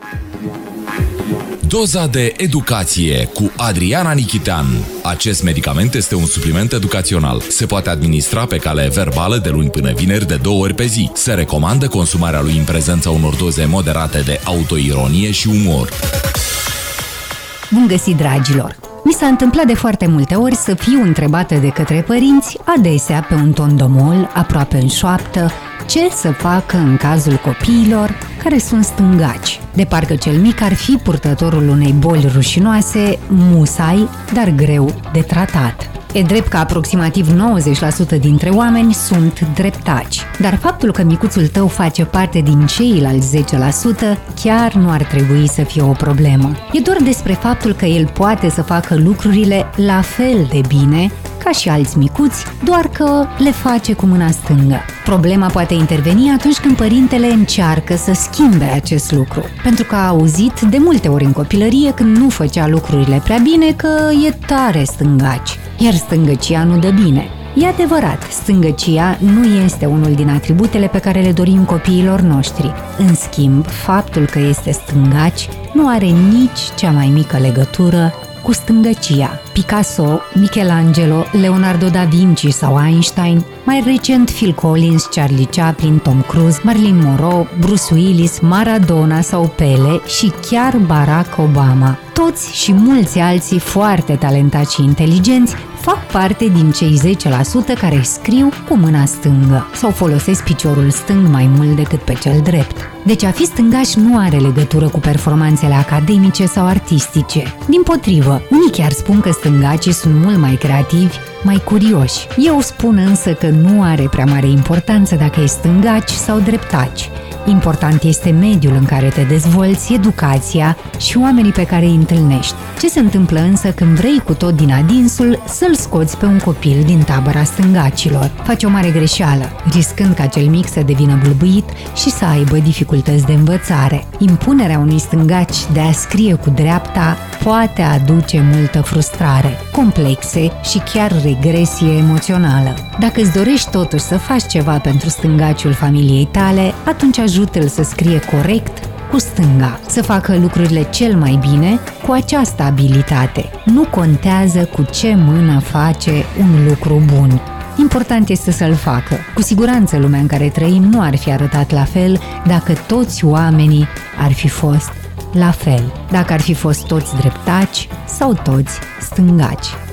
Doza de educație cu Adriana Nichitean. Acest medicament este un supliment educațional. Se poate administra pe cale verbală de luni până vineri de 2 ori pe zi. Se recomandă consumarea lui în prezența unor doze moderate de autoironie și umor. Bun găsit, dragilor! Mi s-a întâmplat de foarte multe ori să fiu întrebată de către părinți, adesea pe un ton domol, aproape în șoaptă, ce să facă în cazul copiilor care sunt stângaci. De parcă cel mic ar fi purtătorul unei boli rușinoase, musai, dar greu de tratat. E drept că aproximativ 90% dintre oameni sunt dreptaci, dar faptul că micuțul tău face parte din ceilalți 10% chiar nu ar trebui să fie o problemă. E doar despre faptul că el poate să facă lucrurile la fel de bine ca și alți micuți, doar că le face cu mâna stângă. Problema poate interveni atunci când părintele încearcă să schimbe acest lucru, pentru că a auzit de multe ori în copilărie când nu făcea lucrurile prea bine că e tare stângaci, iar stângăcia nu dă bine. E adevărat, stângăcia nu este unul din atributele pe care le dorim copiilor noștri. În schimb, faptul că este stângaci nu are nici cea mai mică legătură cu stângăcia. Picasso, Michelangelo, Leonardo da Vinci sau Einstein, mai recent Phil Collins, Charlie Chaplin, Tom Cruise, Marilyn Monroe, Bruce Willis, Maradona sau Pele și chiar Barack Obama. Toți și mulți alții foarte talentați și inteligenți fac parte din cei 10% care scriu cu mâna stângă sau folosesc piciorul stâng mai mult decât pe cel drept. Deci a fi stângaș nu are legătură cu performanțele academice sau artistice. Dimpotrivă, unii chiar spun că stângacii sunt mult mai creativi, mai curioși. Eu spun însă că nu are prea mare importanță dacă ești stângaci sau dreptaci. Important este mediul în care te dezvolți, educația și oamenii pe care îi întâlnești. Ce se întâmplă însă când vrei cu tot din adinsul să-l scoți pe un copil din tabăra stângacilor? Faci o mare greșeală, riscând ca cel mic să devină blâbâit și să aibă dificultăți de învățare. Impunerea unui stângaci de a scrie cu dreapta poate aduce multă frustrare, complexe și chiar regresie emoțională. Dacă îți dorești totuși să faci ceva pentru stângaciul familiei tale, atunci ajută-l să scrie corect cu stânga, să facă lucrurile cel mai bine cu această abilitate. Nu contează cu ce mână face un lucru bun. Important este să-l facă. Cu siguranță lumea în care trăim nu ar fi arătat la fel dacă toți oamenii ar fi fost la fel, dacă ar fi fost toți dreptaci sau toți stângaci.